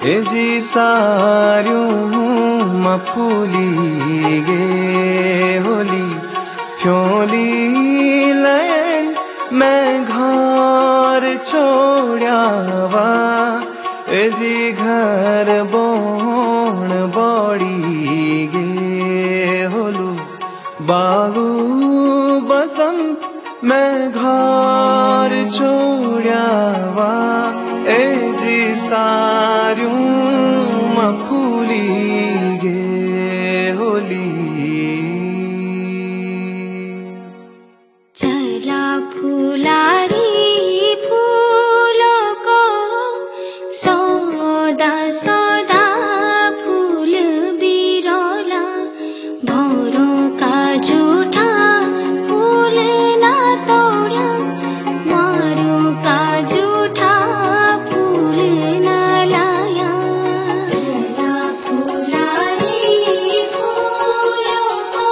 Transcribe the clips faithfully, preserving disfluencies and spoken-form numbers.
एजी सार्यूं मफूली गे Holi Fyoli land मैं घर छोड़ावा एजी घर बोण बड़ी गे होलू बालू बसंत मैं घर छोड़ावा एजी सार्यूं मफूली गे होली चला फुलारी फूलों को सौदा सौदा फूल बिरोला भौरों का जूठा फूल ना तोड़ा मारों का जूठा फूल ना लाया। चला फुलारी फूलों को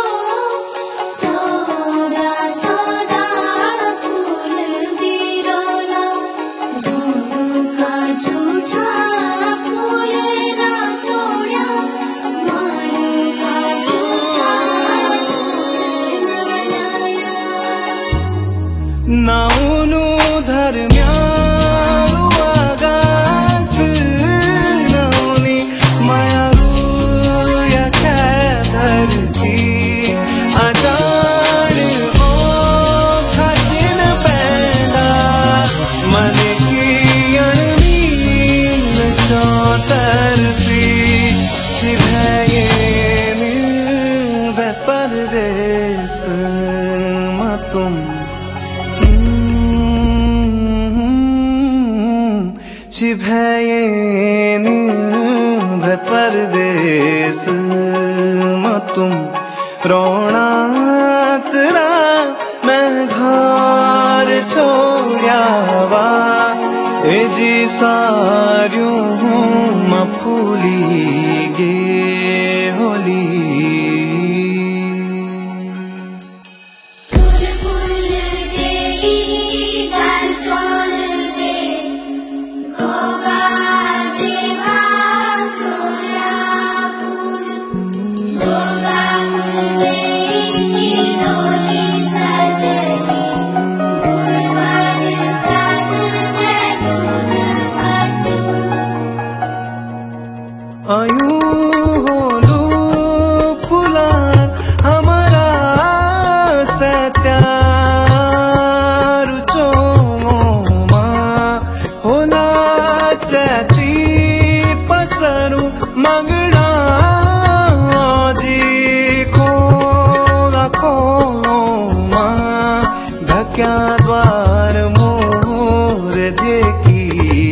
सौदा सौदा फूल बिरोला भौरों का जूठा फूल ना तोड़ा मारों का जूठा फूल ना लाया। नाउनु धर्म्यालु आगास नाउनी मायालु या धरती अजान ओ खाचिन पैदा मन की अणमीन चौतरफी छिभये वे परदेस तुम छिभये वे परदेस तुम रोना तेरा मैं घर छोड़ावा एजी सार्यूं मफूली गे होली फूल फूल देई गांसोल दे गोगा देवा फूला फूल गोगा फूल देई की डोली सजनी गुणवान साग दे दूध पातू। आयु होलू फुला हमारा सत्यारु चोमा होला चैती पसरू मंगड़ा जी खोला खोमा ढक्या द्वार मोर देखी